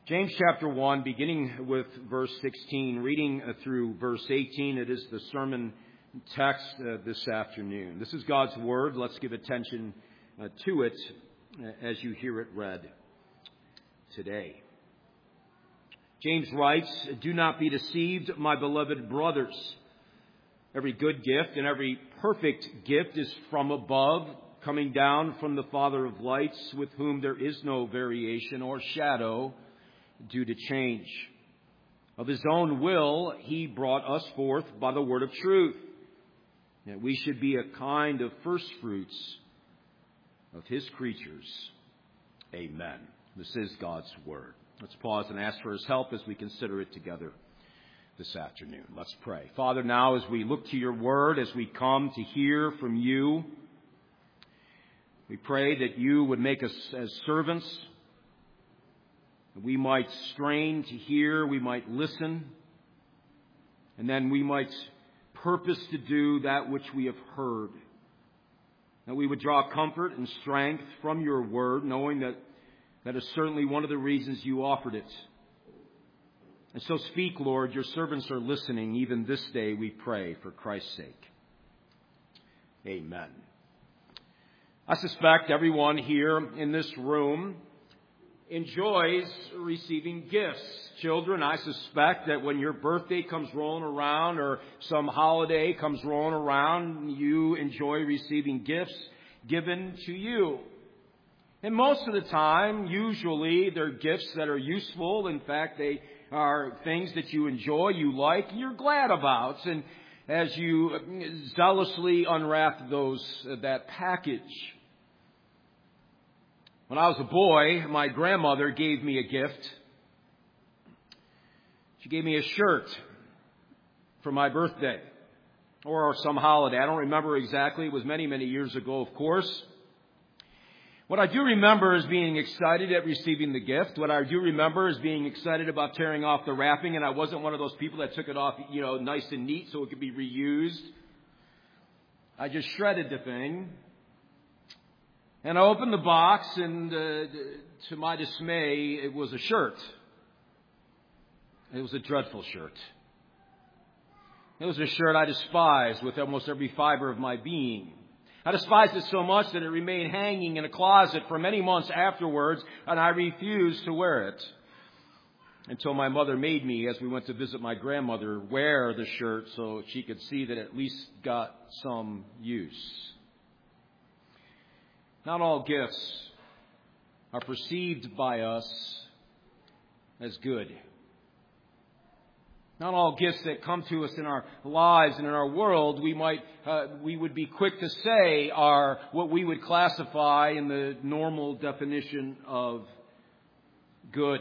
James chapter 1, beginning with verse 16, reading through verse 18. It is the sermon text this afternoon. This is God's Word. Let's give attention to it as you hear it read today. James writes, "Do not be deceived, my beloved brothers. Every good gift and every perfect gift is from above, coming down from the Father of lights, with whom there is no variation or shadow due to change. Of his own will, he brought us forth by the word of truth, that we should be a kind of first fruits of his creatures." Amen. This is God's Word. Let's pause and ask for his help as we consider it together this afternoon. Let's pray. Father, now as we look to your Word, as we come to hear from you, we pray that you would make us as servants. We might strain to hear, we might listen, and then we might purpose to do that which we have heard. That we would draw comfort and strength from your word, knowing that that is certainly one of the reasons you offered it. And so speak, Lord, your servants are listening even this day, we pray, for Christ's sake. Amen. I suspect everyone here in this room enjoys receiving gifts. Children, I suspect that when your birthday comes rolling around or some holiday comes rolling around, you enjoy receiving gifts given to you. And most of the time, usually, they're gifts that are useful. In fact, they are things that you enjoy, you like, and you're glad about. And as you zealously unwrap that package. When I was a boy, my grandmother gave me a gift. She gave me a shirt for my birthday or some holiday. I don't remember exactly. It was many, many years ago, of course. What I do remember is being excited at receiving the gift. What I do remember is being excited about tearing off the wrapping, and I wasn't one of those people that took it off, nice and neat so it could be reused. I just shredded the thing. And I opened the box, and to my dismay, it was a shirt. It was a dreadful shirt. It was a shirt I despised with almost every fiber of my being. I despised it so much that it remained hanging in a closet for many months afterwards, and I refused to wear it until my mother made me, as we went to visit my grandmother, wear the shirt so she could see that it at least got some use. Not all gifts are perceived by us as good. Not all gifts that come to us in our lives and in our world, we would be quick to say are what we would classify in the normal definition of good.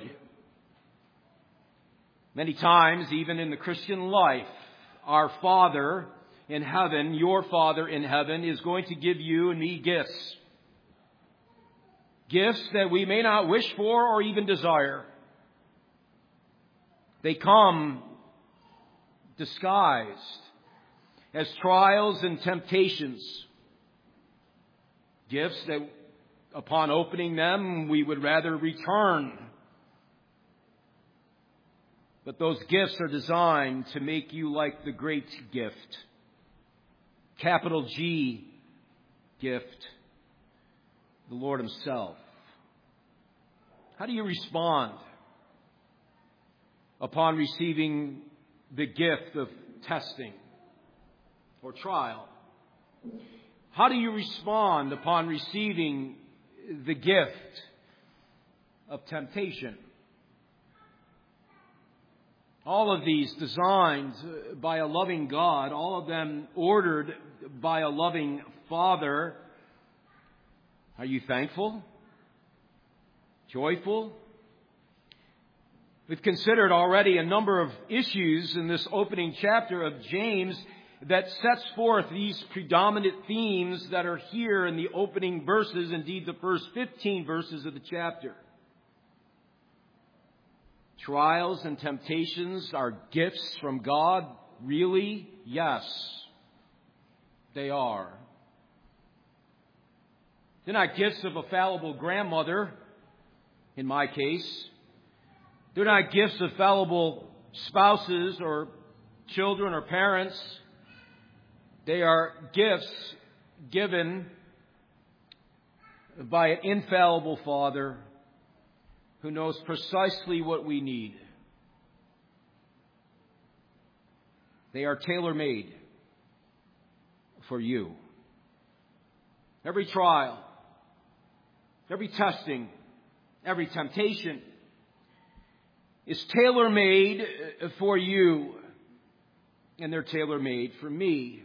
Many times, even in the Christian life, our Father in heaven, your Father in heaven, is going to give you and me gifts. Gifts that we may not wish for or even desire. They come disguised as trials and temptations. Gifts that upon opening them we would rather return. But those gifts are designed to make you like the great gift. Capital G gift. The Lord himself. How do you respond upon receiving the gift of testing or trial? How do you respond upon receiving the gift of temptation? All of these designed by a loving God, all of them ordered by a loving Father. Are you thankful? Joyful? We've considered already a number of issues in this opening chapter of James that sets forth these predominant themes that are here in the opening verses, indeed the first 15 verses of the chapter. Trials and temptations are gifts from God. Really? Yes, they are. They're not gifts of a fallible grandmother, in my case. They're not gifts of fallible spouses or children or parents. They are gifts given by an infallible Father who knows precisely what we need. They are tailor-made for you. Every trial, every testing, every temptation is tailor-made for you, and they're tailor-made for me.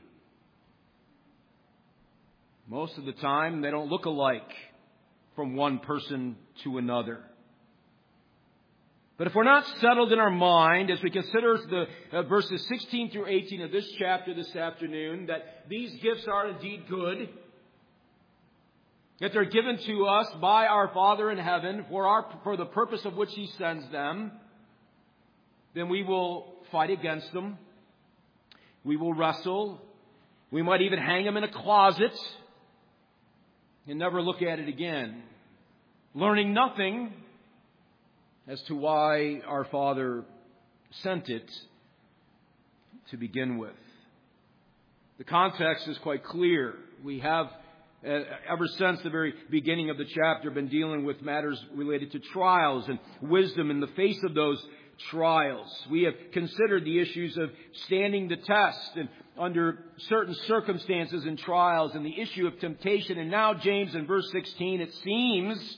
Most of the time, they don't look alike from one person to another. But if we're not settled in our mind as we consider the verses 16 through 18 of this chapter this afternoon, that these gifts are indeed good, that they're given to us by our Father in heaven for the purpose of which He sends them, then we will fight against them. We will wrestle. We might even hang them in a closet and never look at it again, learning nothing as to why our Father sent it to begin with. The context is quite clear. We have, ever since the very beginning of the chapter, been dealing with matters related to trials and wisdom in the face of those trials. We have considered the issues of standing the test and under certain circumstances and trials, and the issue of temptation. And now James in verse 16, it seems,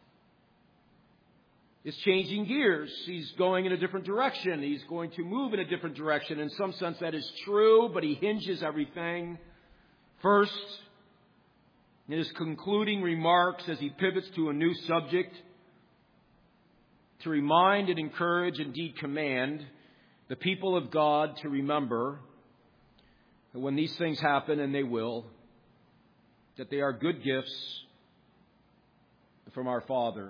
is changing gears. He's going in a different direction. He's going to move in a different direction. In some sense that is true, but he hinges everything first in his concluding remarks as he pivots to a new subject to remind and encourage, indeed command, the people of God to remember that when these things happen, and they will, that they are good gifts from our Father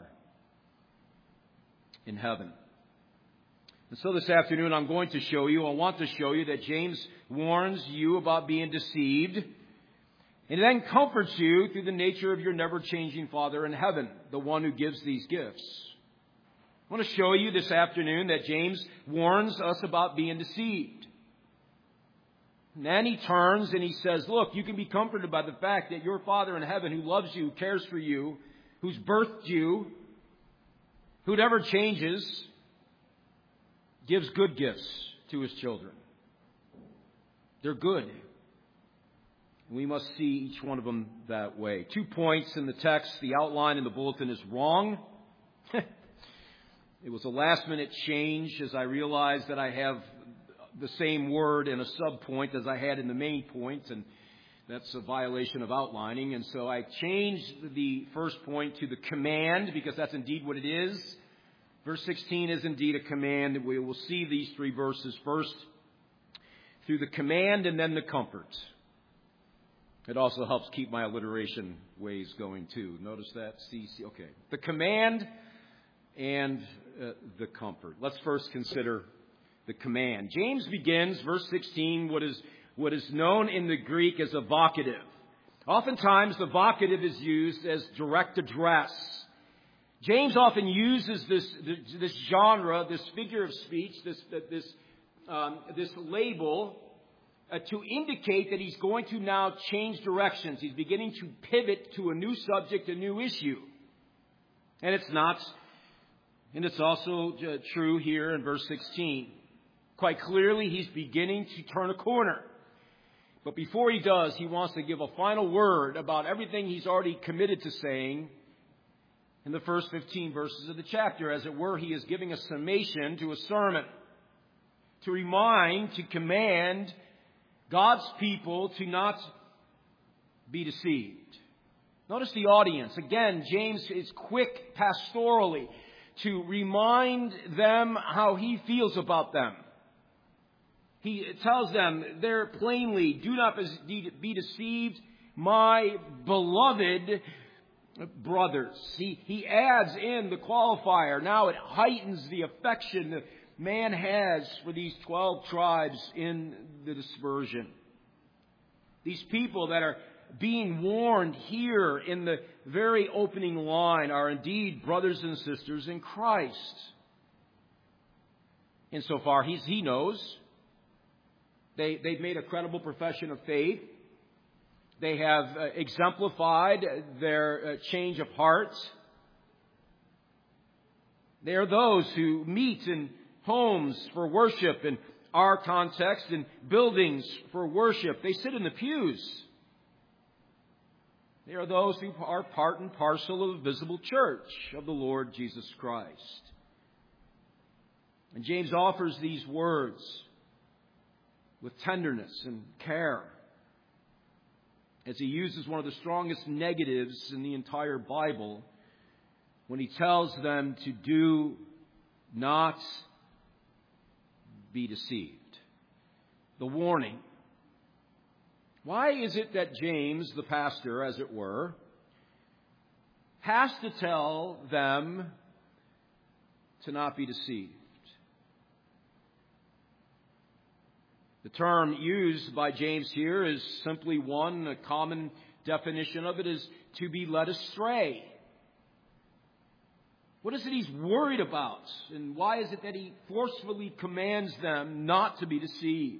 in heaven. And so this afternoon I want to show you that James warns you about being deceived, and then comforts you through the nature of your never-changing Father in heaven, the one who gives these gifts. I want to show you this afternoon that James warns us about being deceived. And then he turns and he says, look, you can be comforted by the fact that your Father in heaven, who loves you, who cares for you, who's birthed you, who never changes, gives good gifts to His children. They're good. We must see each one of them that way. 2 points in the text. The outline in the bulletin is wrong. It was a last-minute change as I realized that I have the same word in a sub-point as I had in the main point, and that's a violation of outlining. And so I changed the first point to the command, because that's indeed what it is. Verse 16 is indeed a command. We will see these 3 verses first through the command and then the comfort. It also helps keep my alliteration ways going too. Notice that? Okay. The command and the comfort. Let's first consider the command. James begins, verse 16, what is known in the Greek as a vocative. Oftentimes the vocative is used as direct address. James often uses this genre, this figure of speech, this label to indicate that he's going to now change directions. He's beginning to pivot to a new subject, a new issue. And it's also true here in verse 16. Quite clearly, he's beginning to turn a corner. But before he does, he wants to give a final word about everything he's already committed to saying in the first 15 verses of the chapter. As it were, he is giving a summation to a sermon to remind, to command God's people to not be deceived. Notice the audience. Again, James is quick pastorally to remind them how he feels about them. He tells them there plainly, do not be deceived, my beloved brothers. He adds in the qualifier. Now it heightens the affection that man has for these 12 tribes in the dispersion. These people that are being warned here in the very opening line are indeed brothers and sisters in Christ. Insofar he knows. They've made a credible profession of faith. They have exemplified their change of heart. They are those who meet in homes for worship, in our context, in buildings for worship. They sit in the pews. They are those who are part and parcel of the visible church of the Lord Jesus Christ. And James offers these words with tenderness and care, as he uses one of the strongest negatives in the entire Bible when he tells them to do not be deceived. The warning. Why is it that James, the pastor, as it were, has to tell them to not be deceived? The term used by James here is simply one. A common definition of it is to be led astray. What is it he's worried about? And why is it that he forcefully commands them not to be deceived?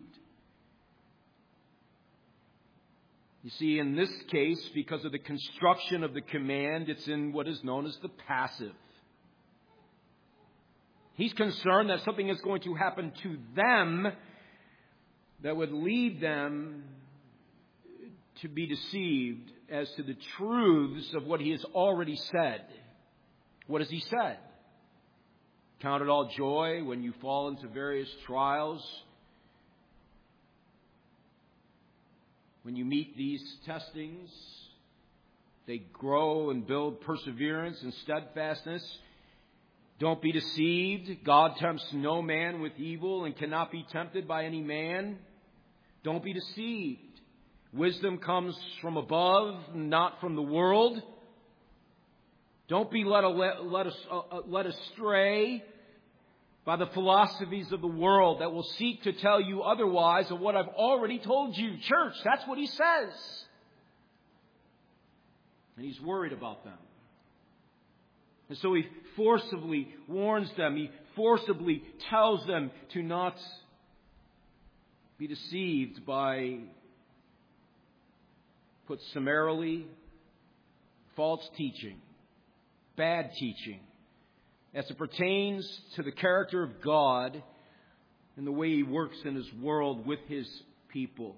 You see, in this case, because of the construction of the command, it's in what is known as the passive. He's concerned that something is going to happen to them that would lead them to be deceived as to the truths of what he has already said. What has he said? Count it all joy when you fall into various trials. When you meet these testings, they grow and build perseverance and steadfastness. Don't be deceived. God tempts no man with evil and cannot be tempted by any man. Don't be deceived. Wisdom comes from above, not from the world. Don't be led astray by the philosophies of the world that will seek to tell you otherwise of what I've already told you. Church, that's what he says. And he's worried about them. And so he forcibly warns them. He forcibly tells them to not be deceived by, put summarily, false teaching, bad teaching, as it pertains to the character of God and the way he works in his world with his people.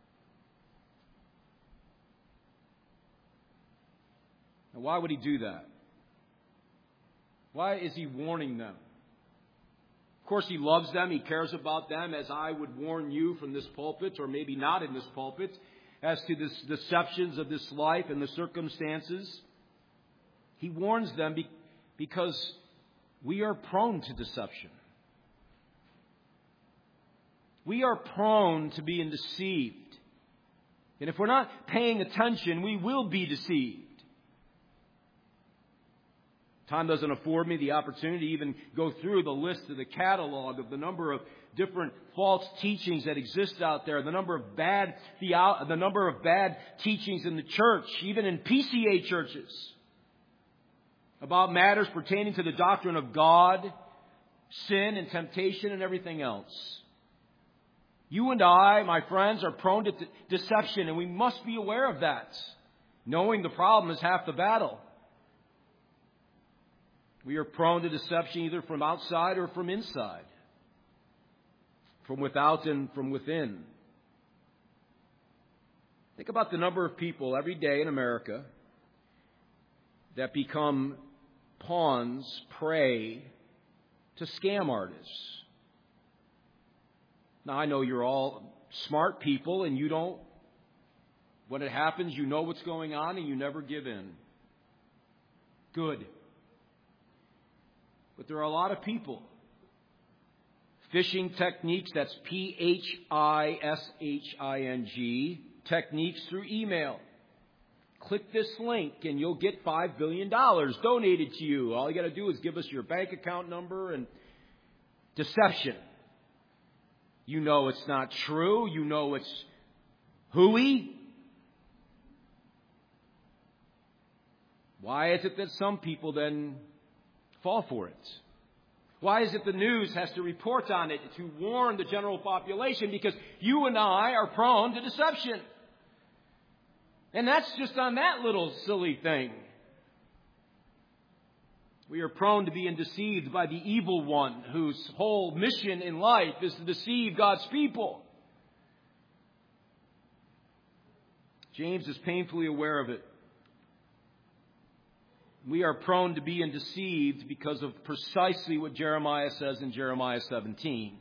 Now, why would he do that? Why is he warning them? Of course, he loves them. He cares about them, as I would warn you from this pulpit, or maybe not in this pulpit, as to the deceptions of this life and the circumstances. He warns them because we are prone to deception. We are prone to being deceived. And if we're not paying attention, we will be deceived. Time doesn't afford me the opportunity to even go through the list of the catalog of the number of different false teachings that exist out there, the number of bad teachings in the church, even in PCA churches, about matters pertaining to the doctrine of God, sin and temptation and everything else. You and I, my friends, are prone to deception, and we must be aware of that. Knowing the problem is half the battle. We are prone to deception either from outside or from inside, from without and from within. Think about the number of people every day in America that become pawns, prey to scam artists. Now, I know you're all smart people, and you don't, when it happens, you know what's going on, and you never give in. Good. But there are a lot of people. Phishing techniques, that's P-H-I-S-H-I-N-G, techniques through email. Click this link and you'll get $5 billion donated to you. All you got to do is give us your bank account number. And deception. You know it's not true. You know it's hooey. Why is it that some people then fall for it? Why is it the news has to report on it to warn the general population? Because you and I are prone to deception. And that's just on that little silly thing. We are prone to being deceived by the evil one whose whole mission in life is to deceive God's people. James is painfully aware of it. We are prone to being deceived because of precisely what Jeremiah says in Jeremiah 17.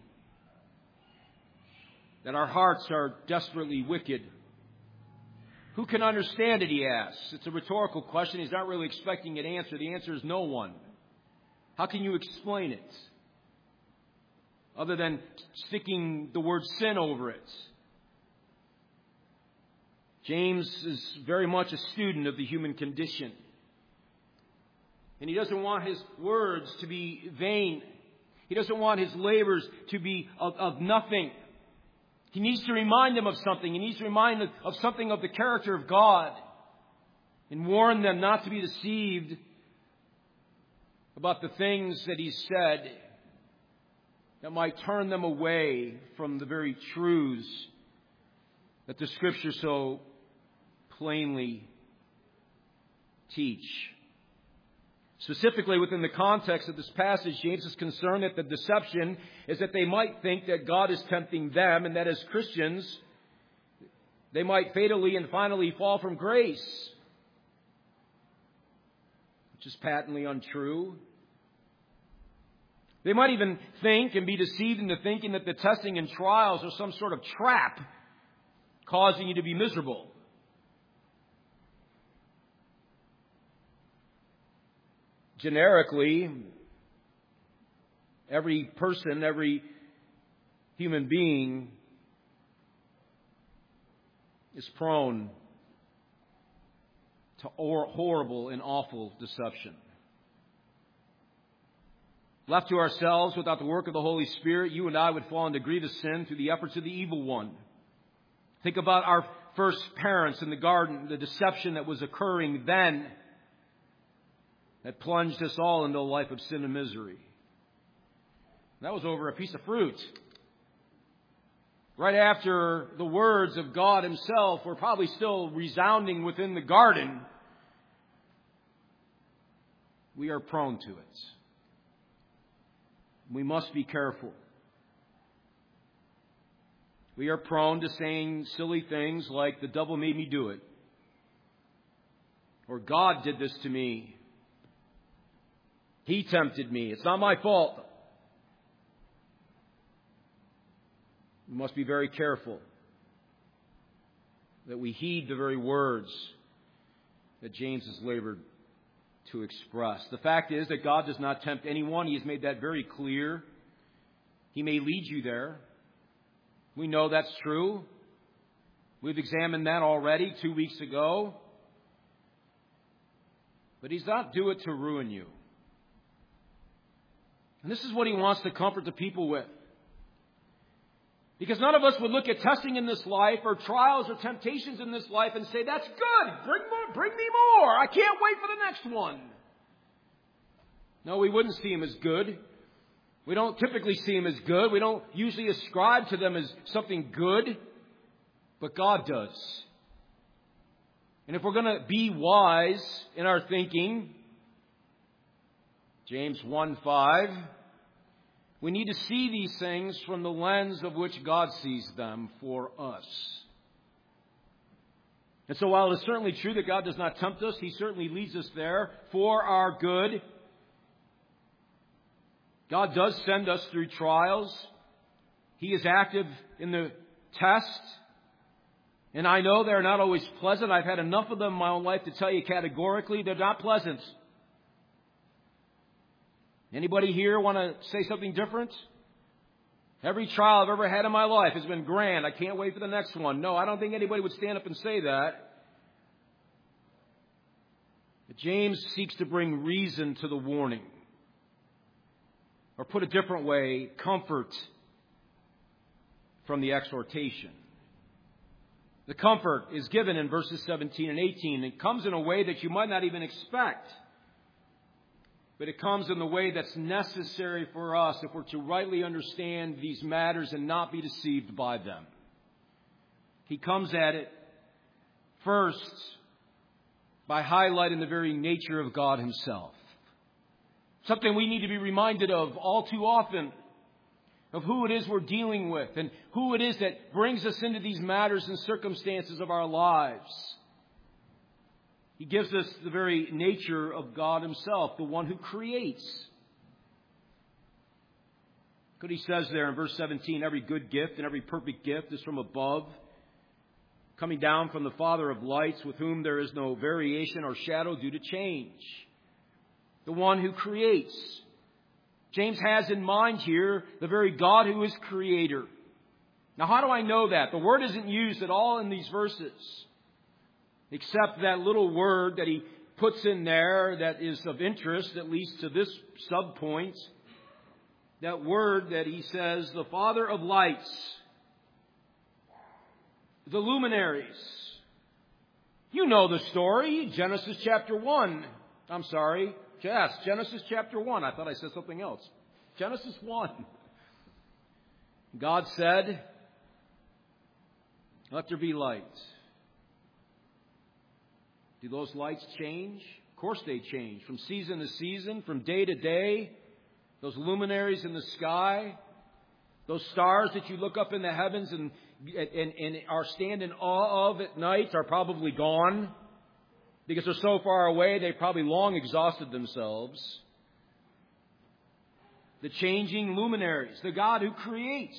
That our hearts are desperately wicked. Who can understand it, he asks. It's a rhetorical question. He's not really expecting an answer. The answer is no one. How can you explain it? Other than sticking the word sin over it. James is very much a student of the human condition. And he doesn't want his words to be vain. He doesn't want his labors to be of nothing. He needs to remind them of something. He needs to remind them of something of the character of God. And warn them not to be deceived about the things that he said that might turn them away from the very truths that the Scripture so plainly teach. Specifically, within the context of this passage, James is concerned that the deception is that they might think that God is tempting them and that as Christians, they might fatally and finally fall from grace, which is patently untrue. They might even think and be deceived into thinking that the testing and trials are some sort of trap causing you to be miserable. Generically, every person, every human being is prone to horrible and awful deception. Left to ourselves without the work of the Holy Spirit, you and I would fall into grievous sin through the efforts of the evil one. Think about our first parents in the garden, the deception that was occurring then that plunged us all into a life of sin and misery. That was over a piece of fruit. Right after the words of God Himself were probably still resounding within the garden, we are prone to it. We must be careful. We are prone to saying silly things like, the devil made me do it. Or God did this to me. He tempted me. It's not my fault. We must be very careful that we heed the very words that James has labored to express. The fact is that God does not tempt anyone. He has made that very clear. He may lead you there. We know that's true. We've examined that already 2 weeks ago. But He's not do it to ruin you. And this is what He wants to comfort the people with. Because none of us would look at testing in this life or trials or temptations in this life and say, that's good, bring me more. I can't wait for the next one. No, we wouldn't see them as good. We don't typically see them as good. We don't usually ascribe to them as something good. But God does. And if we're going to be wise in our thinking, James 1:5, we need to see these things from the lens of which God sees them for us. And so while it is certainly true that God does not tempt us, He certainly leads us there for our good. God does send us through trials. He is active in the test. And I know they're not always pleasant. I've had enough of them in my own life to tell you categorically they're not pleasant. Anybody here want to say something different? Every trial I've ever had in my life has been grand. I can't wait for the next one. No, I don't think anybody would stand up and say that. But James seeks to bring reason to the warning. Or put a different way, comfort from the exhortation. The comfort is given in verses 17 and 18. It comes in a way that you might not even expect. but it comes in the way that's necessary for us if we're to rightly understand these matters and not be deceived by them. He comes at it first by highlighting the very nature of God Himself. Something we need to be reminded of all too often, of who it is we're dealing with and who it is that brings us into these matters and circumstances of our lives. He gives us the very nature of God Himself, the one who creates. Look what He says there in verse 17, every good gift and every perfect gift is from above, coming down from the Father of lights, with whom there is no variation or shadow due to change. The one who creates. James has in mind here the very God who is creator. Now, how do I know that? The word isn't used at all in these verses, except that little word that he puts in there that is of interest, at least to this subpoint. That word that he says, the Father of lights, the luminaries. You know the story, Genesis chapter 1. I'm sorry. Yes, Genesis chapter 1. I thought I said something else. Genesis 1. God said, let there be light. Do those lights change? Of course they change. From season to season, from day to day. Those luminaries in the sky. Those stars that you look up in the heavens and are stand in awe of at night are probably gone. Because they're so far away, they've probably long exhausted themselves. The changing luminaries, the God who creates.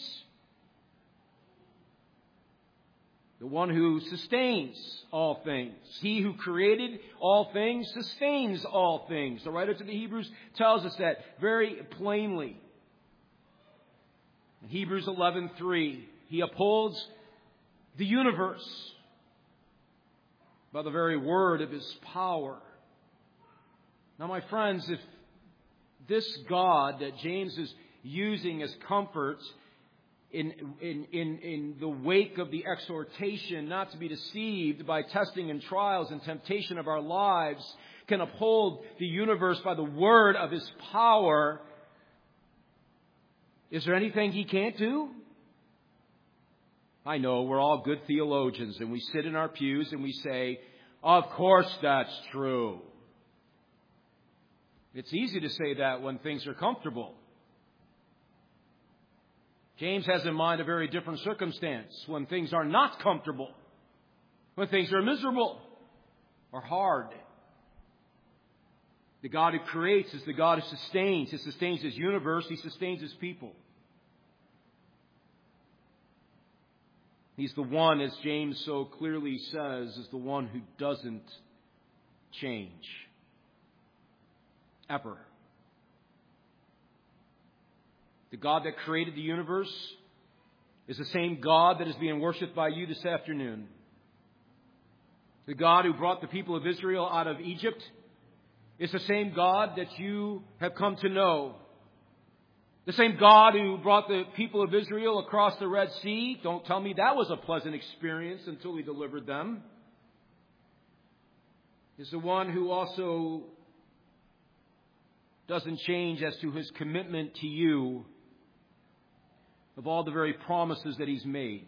The one who sustains all things. He who created all things sustains all things. The writer to the Hebrews tells us that very plainly. In Hebrews 11:3, He upholds the universe by the very word of His power. Now, my friends, if this God that James is using as comfort in the wake of the exhortation not to be deceived by testing and trials and temptation of our lives can uphold the universe by the word of His power, is there anything He can't do? I know we're all good theologians and we sit in our pews and we say, of course that's true. It's easy to say that when things are comfortable. James has in mind a very different circumstance when things are not comfortable, when things are miserable or hard. The God who creates is the God who sustains. He sustains His universe. He sustains His people. He's the one, as James so clearly says, is the one who doesn't change. Ever. The God that created the universe is the same God that is being worshipped by you this afternoon. The God who brought the people of Israel out of Egypt is the same God that you have come to know. The same God who brought the people of Israel across the Red Sea. Don't tell me that was a pleasant experience until He delivered them. Is the one who also doesn't change as to His commitment to you of all the very promises that He's made.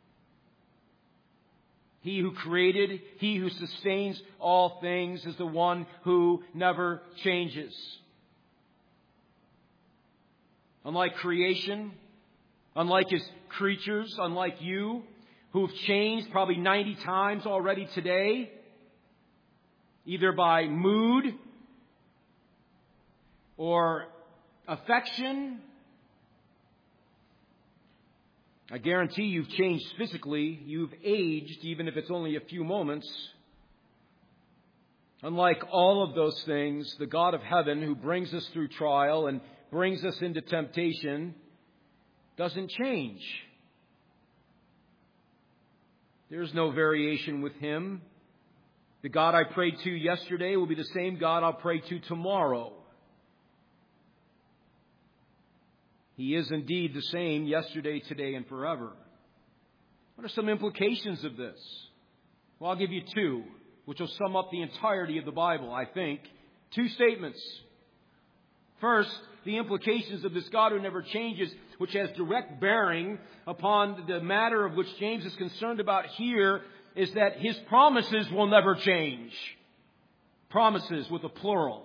He who created, He who sustains all things is the one who never changes. Unlike creation, unlike His creatures, unlike you, who have changed probably 90 times already today, either by mood or affection. I guarantee you've changed physically. You've aged, even if it's only a few moments. Unlike all of those things, the God of heaven who brings us through trial and brings us into temptation doesn't change. There's no variation with Him. The God I prayed to yesterday will be the same God I'll pray to tomorrow. He is indeed the same yesterday, today, and forever. What are some implications of this? Well, I'll give you two, which will sum up the entirety of the Bible, I think. Two statements. First, the implications of this God who never changes, which has direct bearing upon the matter of which James is concerned about here, is that His promises will never change. Promises with a plural.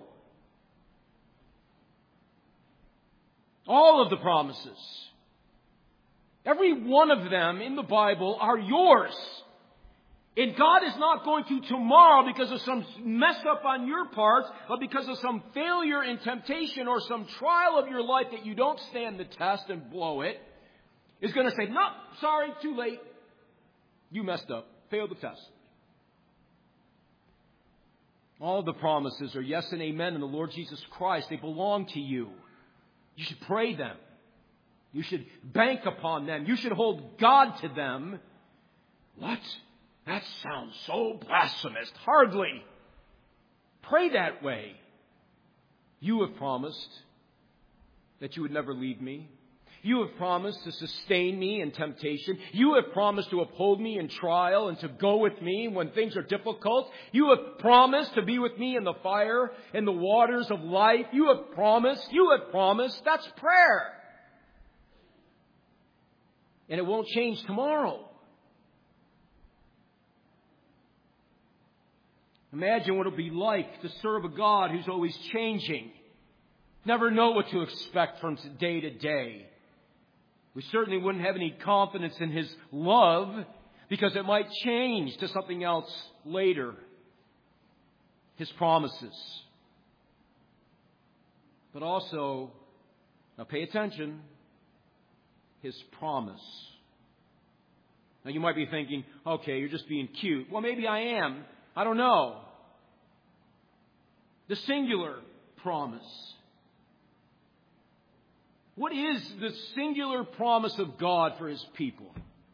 All of the promises, every one of them in the Bible, are yours. And God is not going to tomorrow, because of some mess up on your part, or because of some failure in temptation or some trial of your life that you don't stand the test and blow it, is going to say, no, sorry, too late. You messed up. Failed the test. All the promises are yes and amen in the Lord Jesus Christ. They belong to you. You should pray them. You should bank upon them. You should hold God to them. What? That sounds so blasphemous. Hardly. Pray that way. You have promised that you would never leave me. You have promised to sustain me in temptation. You have promised to uphold me in trial and to go with me when things are difficult. You have promised to be with me in the fire and the waters of life. You have promised. You have promised. That's prayer. And it won't change tomorrow. Imagine what it would be like to serve a God who's always changing. Never know what to expect from day to day. We certainly wouldn't have any confidence in His love, because it might change to something else later. His promises. But also, now pay attention, His promise. Now you might be thinking, okay, you're just being cute. Well, maybe I am. I don't know. The singular promise. What is the singular promise of God for His people?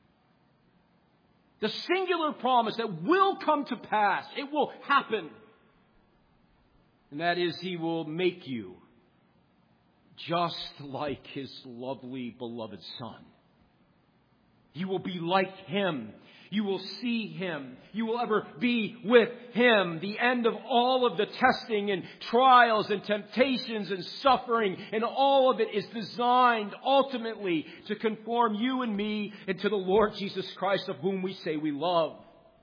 The singular promise that will come to pass. It will happen. And that is, He will make you just like His lovely, beloved Son. You will be like Him. You will see Him. You will ever be with Him. The end of all of the testing and trials and temptations and suffering and all of it is designed ultimately to conform you and me into the Lord Jesus Christ, of whom we say we love.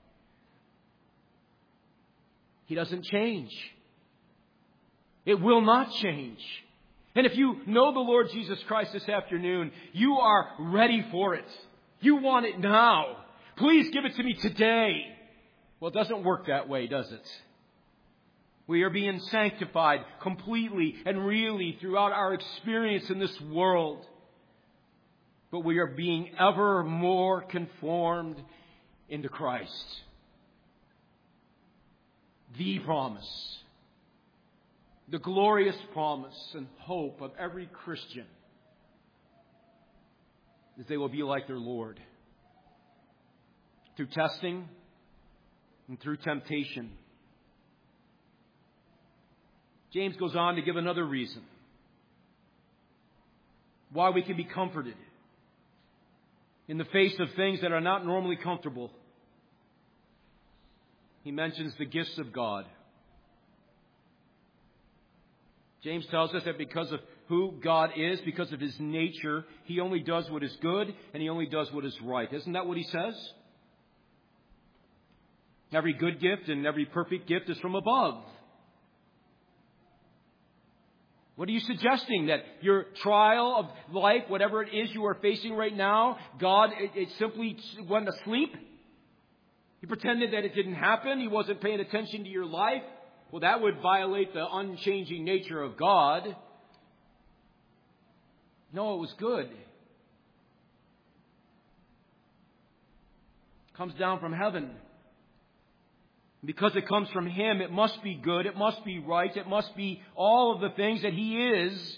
He doesn't change. It will not change. And if you know the Lord Jesus Christ this afternoon, you are ready for it. You want it now. Please give it to me today. Well, it doesn't work that way, does it? We are being sanctified completely and really throughout our experience in this world. But we are being ever more conformed into Christ. The promise. The glorious promise and hope of every Christian is they will be like their Lord. Through testing and through temptation. James goes on to give another reason why we can be comforted in the face of things that are not normally comfortable. He mentions the gifts of God. James tells us that because of who God is, because of His nature, He only does what is good and He only does what is right. Isn't that what he says? Every good gift and every perfect gift is from above. What are you suggesting? That your trial of life, whatever it is you are facing right now, God it simply went to sleep? He pretended that it didn't happen? He wasn't paying attention to your life? Well, that would violate the unchanging nature of God. No, it was good. It comes down from heaven. Because it comes from Him, it must be good, it must be right, it must be all of the things that He is,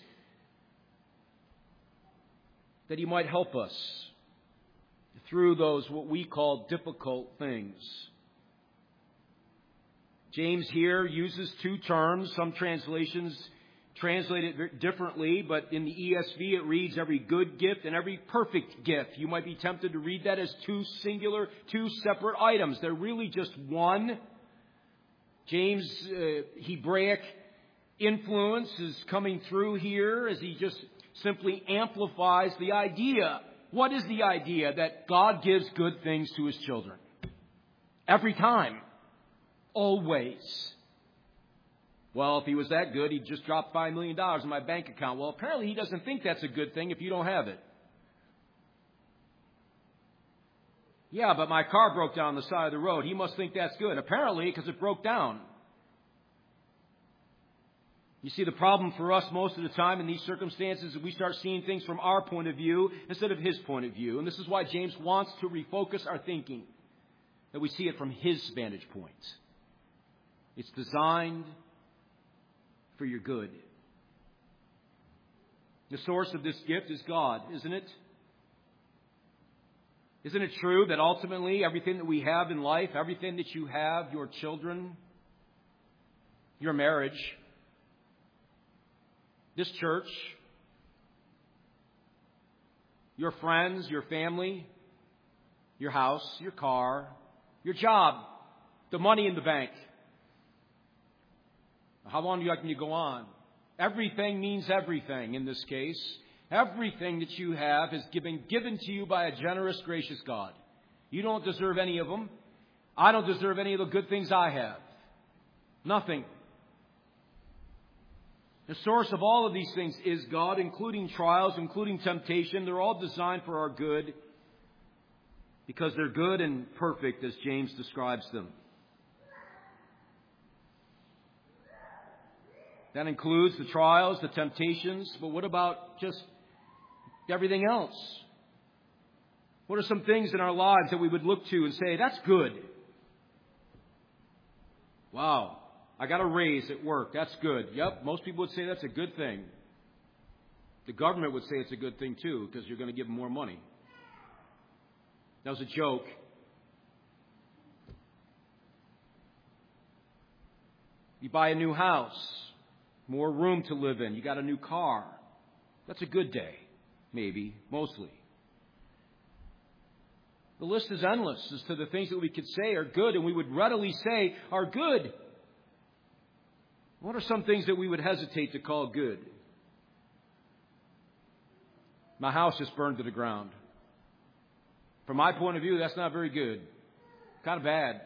that He might help us through those what we call difficult things. James here uses two terms. Some translations translate it differently, but in the ESV it reads every good gift and every perfect gift. You might be tempted to read that as two separate items. They're really just one. James' Hebraic influence is coming through here as he just simply amplifies the idea. What is the idea? That God gives good things to His children. Every time. Always. Well, if He was that good, He'd just drop $5 million in my bank account. Well, apparently He doesn't think that's a good thing if you don't have it. Yeah, but my car broke down on the side of the road. He must think that's good. Apparently, because it broke down. You see, the problem for us most of the time in these circumstances is we start seeing things from our point of view instead of His point of view. And this is why James wants to refocus our thinking, that we see it from His vantage point. It's designed for your good. The source of this gift is God, isn't it? Isn't it true that ultimately everything that we have in life, everything that you have, your children, your marriage, this church, your friends, your family, your house, your car, your job, the money in the bank. How long do you reckon you go on? Everything means everything in this case. Everything that you have has been given to you by a generous, gracious God. You don't deserve any of them. I don't deserve any of the good things I have. Nothing. The source of all of these things is God, including trials, including temptation. They're all designed for our good because they're good and perfect as James describes them. That includes the trials, the temptations, but what about just everything else? What are some things in our lives that we would look to and say, that's good? Wow. I got a raise at work. That's good. Yep, most people would say that's a good thing. The government would say it's a good thing too, because you're going to give them more money. That was a joke. You buy a new house, more room to live in. You got a new car. That's a good day, maybe, mostly. The list is endless as to the things that we could say are good and we would readily say are good. What are some things that we would hesitate to call good? My house just burned to the ground. From my point of view, that's not very good. Kind of bad.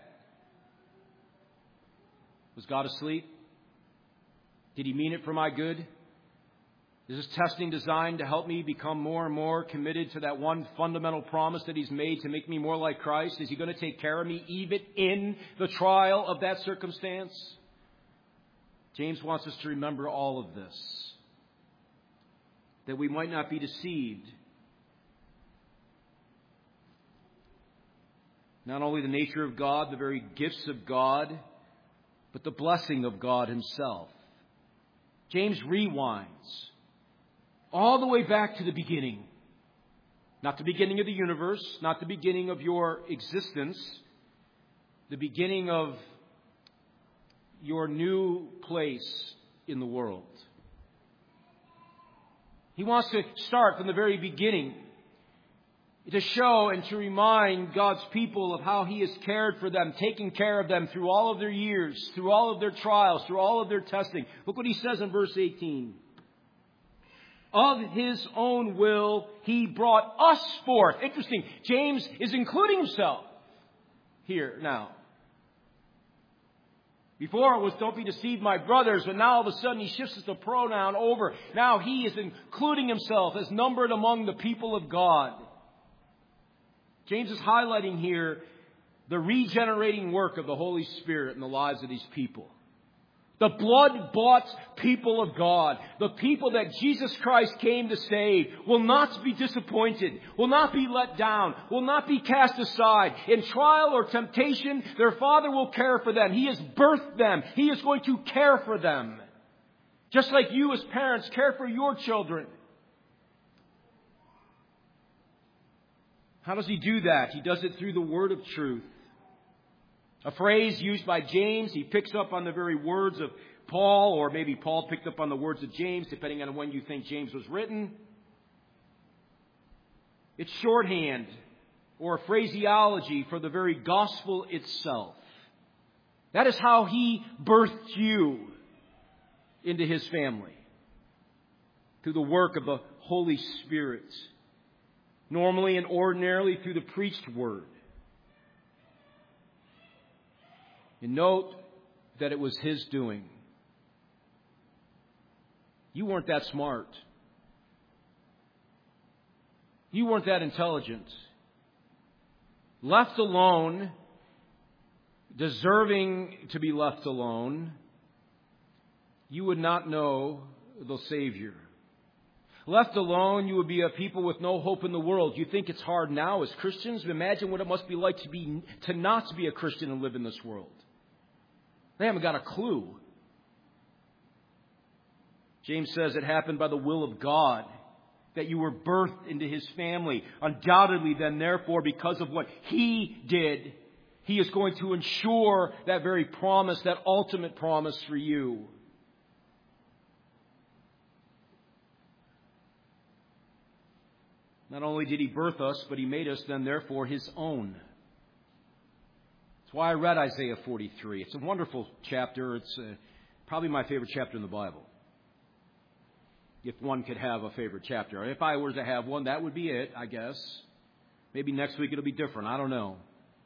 Was God asleep? Did He mean it for my good? Is this testing designed to help me become more and more committed to that one fundamental promise that He's made to make me more like Christ? Is He going to take care of me even in the trial of that circumstance? James wants us to remember all of this, that we might not be deceived. Not only the nature of God, the very gifts of God, but the blessing of God Himself. James rewinds all the way back to the beginning. Not the beginning of the universe, not the beginning of your existence, the beginning of your new place in the world. He wants to start from the very beginning to show and to remind God's people of how He has cared for them, taken care of them through all of their years, through all of their trials, through all of their testing. Look what he says in verse 18. Of His own will, He brought us forth. Interesting. James is including himself here now. Before it was, don't be deceived, my brothers, but now all of a sudden he shifts the pronoun over. Now he is including himself as numbered among the people of God. James is highlighting here the regenerating work of the Holy Spirit in the lives of these people. The blood-bought people of God, the people that Jesus Christ came to save, will not be disappointed, will not be let down, will not be cast aside. In trial or temptation, their Father will care for them. He has birthed them. He is going to care for them. Just like you as parents care for your children. How does He do that? He does it through the word of truth. A phrase used by James, he picks up on the very words of Paul, or maybe Paul picked up on the words of James, depending on when you think James was written. It's shorthand or phraseology for the very gospel itself. That is how He birthed you. into His family through the work of the Holy Spirit, normally and ordinarily through the preached Word. And note that it was His doing. You weren't that smart. You weren't that intelligent. Left alone, deserving to be left alone, you would not know the Savior. Left alone, you would be a people with no hope in the world. You think it's hard now as Christians? Imagine what it must be like to not be a Christian and live in this world. They haven't got a clue. James says it happened by the will of God, that you were birthed into His family. Undoubtedly, then, therefore, because of what He did, He is going to ensure that very promise, that ultimate promise for you. Not only did He birth us, but He made us then, therefore, His own. That's why I read Isaiah 43. It's a wonderful chapter. It's probably my favorite chapter in the Bible. If one could have a favorite chapter. If I were to have one, that would be it, I guess. Maybe next week it'll be different. I don't know.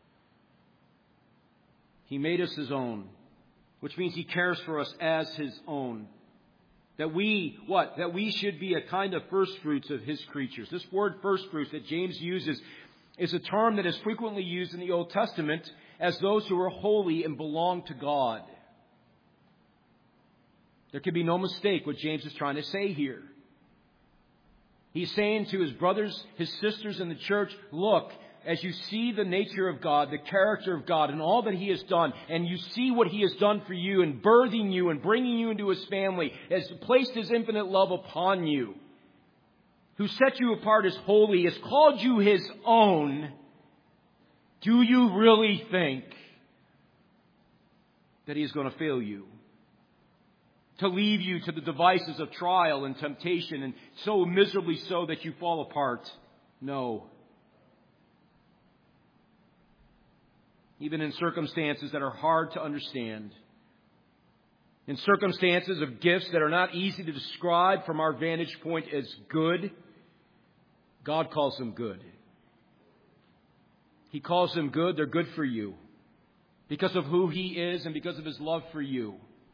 He made us His own, which means He cares for us as His own. That we, what? That we should be a kind of first fruits of His creatures. This word first fruits that James uses is a term that is frequently used in the Old Testament as those who are holy and belong to God. There can be no mistake what James is trying to say here. He's saying to his brothers, his sisters in the church, look, as you see the nature of God, the character of God, and all that He has done, and you see what He has done for you in birthing you and bringing you into His family, has placed His infinite love upon you, who set you apart as holy, has called you His own, do you really think that He is going to fail you? To leave you to the devices of trial and temptation, and so miserably so that you fall apart? No. Even in circumstances that are hard to understand, in circumstances of gifts that are not easy to describe from our vantage point as good, God calls them good. He calls them good. They're good for you because of who He is and because of His love for you.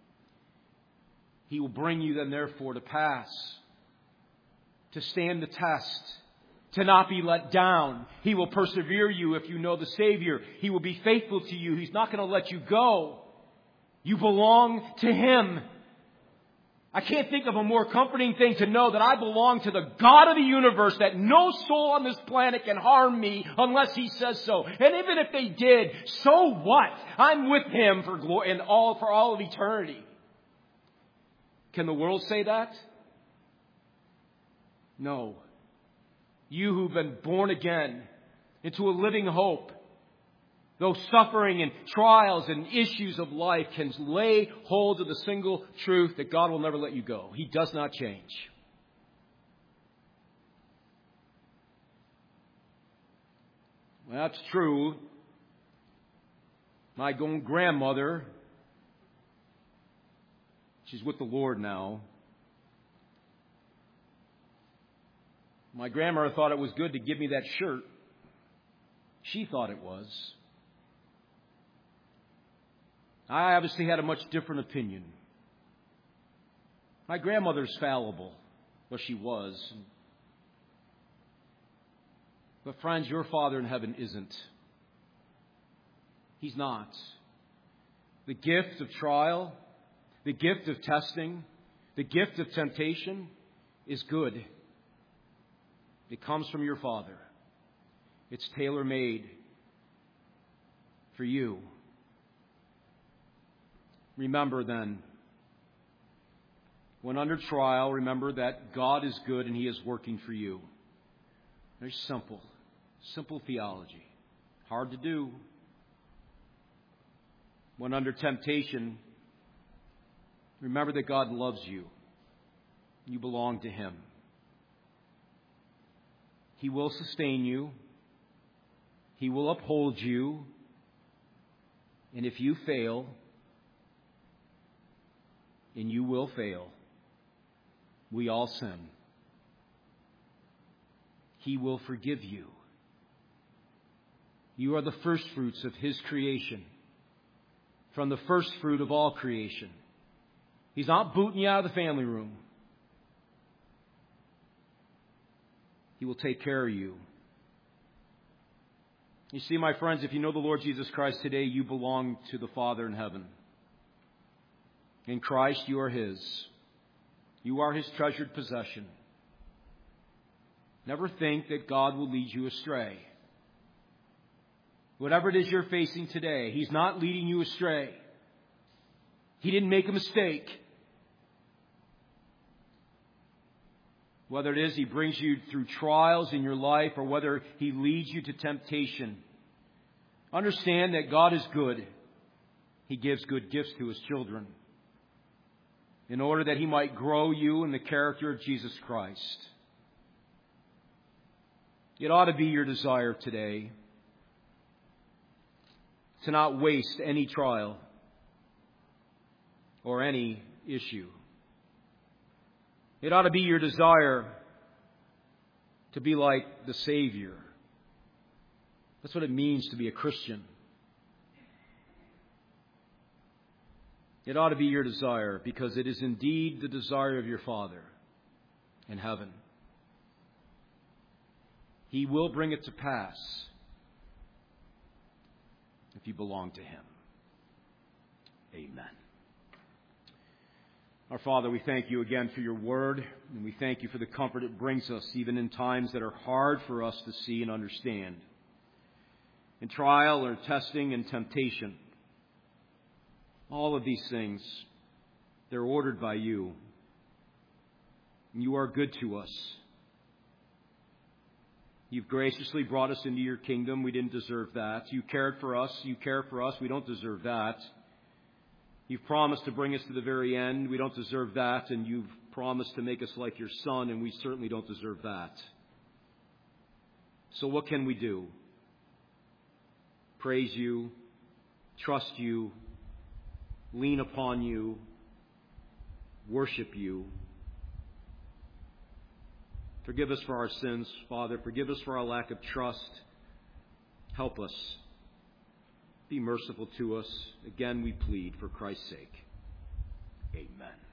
He will bring you then therefore to pass, to stand the test, to not be let down. He will persevere you if you know the Savior. He will be faithful to you. He's not going to let you go. You belong to Him. I can't think of a more comforting thing to know that I belong to the God of the universe, that no soul on this planet can harm me unless He says so. And even if they did, so what? I'm with Him for glory and for all of eternity. Can the world say that? No. You who've been born again into a living hope, though suffering and trials and issues of life, can lay hold of the single truth that God will never let you go. He does not change. Well, that's true. My own grandmother, she's with the Lord now. My grandmother thought it was good to give me that shirt. She thought it was. I obviously had a much different opinion. My grandmother's fallible. Well, she was. But friends, your Father in heaven isn't. He's not. The gift of trial, the gift of testing, the gift of temptation is good. It comes from your Father. It's tailor-made for you. Remember then, when under trial, remember that God is good and He is working for you. Very simple. Simple theology. Hard to do. When under temptation, remember that God loves you. You belong to Him. He will sustain you. He will uphold you. And if you fail, and you will fail. We all sin. He will forgive you. You are the first fruits of His creation, from the first fruit of all creation. He's not booting you out of the family room. He will take care of you. You see, my friends, if you know the Lord Jesus Christ today, you belong to the Father in heaven. In Christ, you are His. You are His treasured possession. Never think that God will lead you astray. Whatever it is you're facing today, He's not leading you astray. He didn't make a mistake. Whether it is He brings you through trials in your life or whether He leads you to temptation, understand that God is good. He gives good gifts to His children in order that He might grow you in the character of Jesus Christ. It ought to be your desire today to not waste any trial or any issue. It ought to be your desire to be like the Savior. That's what it means to be a Christian. It ought to be your desire because it is indeed the desire of your Father in heaven. He will bring it to pass if you belong to Him. Amen. Our Father, we thank You again for Your Word, and we thank You for the comfort it brings us, even in times that are hard for us to see and understand. In trial or testing and temptation, all of these things, they're ordered by You. And You are good to us. You've graciously brought us into Your kingdom. We didn't deserve that. You cared for us. You care for us. We don't deserve that. You've promised to bring us to the very end. We don't deserve that. And You've promised to make us like Your Son, and we certainly don't deserve that. So what can we do? Praise You, trust You, lean upon You, worship You. Forgive us for our sins, Father. Forgive us for our lack of trust. Help us. Be merciful to us. Again, we plead for Christ's sake. Amen.